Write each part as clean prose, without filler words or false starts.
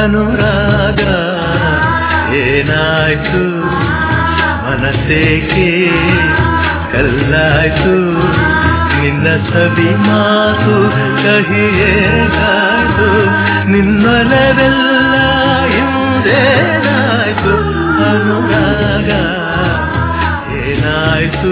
ಅನುರಾಗ ಏನಾಯ್ತು ಮನಸ್ಸೇಕೆ ಕಲ್ಲಾಯ್ತು ನಿನ್ನ ಸವಿ ಮಾತು ಕಹಿಯೇಗಾಯ್ತು ನಿನ್ನೊಲವೆಲ್ಲ ಹಿಂದೇನಾಯ್ತು ಅನುರಾಗ ಏನಾಯ್ತು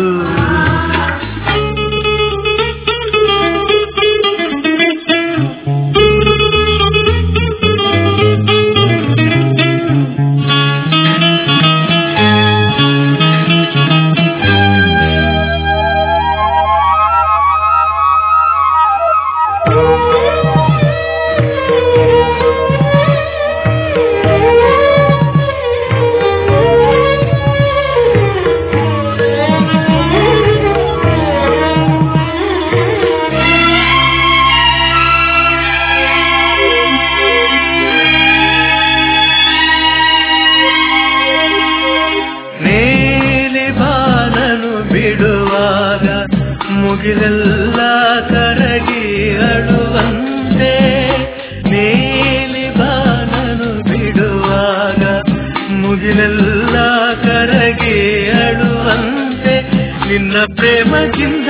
ಮುಗಿಲೆಲ್ಲ ಕರಗಿ ಅಳುವಂತೆ ನೀಲಿ ಬಾನನು ಬಿಡುವಾಗ ಮುಗಿಲೆಲ್ಲ ಕರಗಿ ಅಳುವಂತೆ ನಿನ್ನ ಪ್ರೇಮದಿಂದ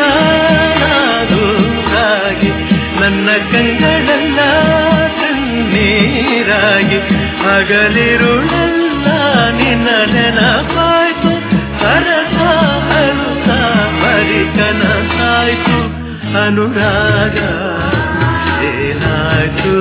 ದೂರಾಗಿ ನನ್ನ ಕಂಗಳೆಲ್ಲ ಕಣ್ಣೀರಾಗಿ ಹಗಲಿರುಳೆಲ್ಲ ನಿನ್ನ ನೆನಪಾಯ್ತು ಸರಸ ಅಳುತ್ತ ಕನಸಾಯ್ತು ಅನುರಾಗ ಏನಾಯ್ತು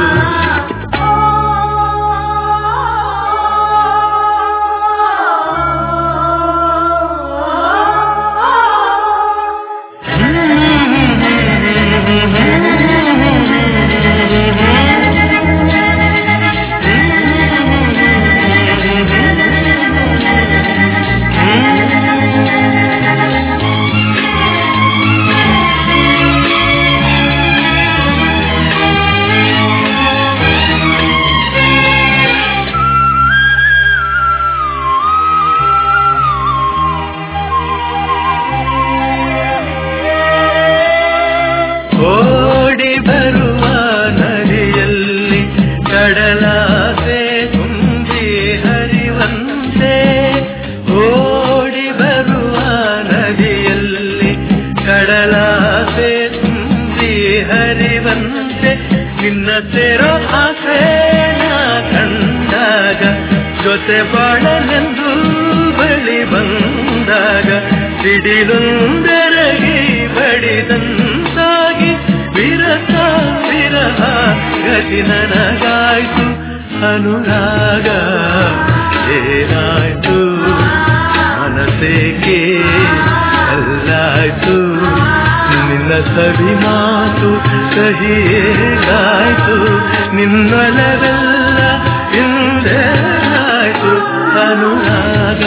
ಓಡಿ ಬರುವ ನದಿಯಲ್ಲಿ ಕಡಲಾಸೆ ತುಂಬಿ ಹರಿವಂತೆ ಓಡಿ ಬರುವ ನದಿಯಲ್ಲಿ ಕಡಲಾಸೆ ತುಂಬಿ ಹರಿವಂತೆ ನಿನ್ನ ಸೇರೋ ಆಸೆನ ಕಂಡಾಗ ಜೊತೆ ಬಾಳಲೆಂದು ಬಳಿ ಬಂದಾಗ ಸಿಡಿಲೊಂದರಗಿ ಬಡಿದಂತಾಗಿ ವಿರಹ ವಿರಹ ಗತಿ ನನಗಾಯ್ತು ಅನುರಾಗ ಏನಾಯ್ತು ಮನಸ್ಸೇಕೆ ಅಲ್ಲಾಯ್ತು ನಿನ್ನ ಸವಿ ಮಾತು ಕಹಿಯೇಗಾಯ್ತು ನಿನ್ನೊಲವೆಲ್ಲ ಹಿಂದೇನಾಯ್ತು ಅನುರಾಗ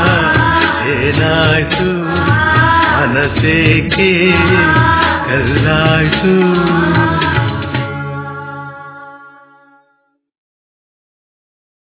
ಏನಾಯ್ತು ಮನಸ್ಸೇಕೆ ಕಲ್ಲಾಯ್ತು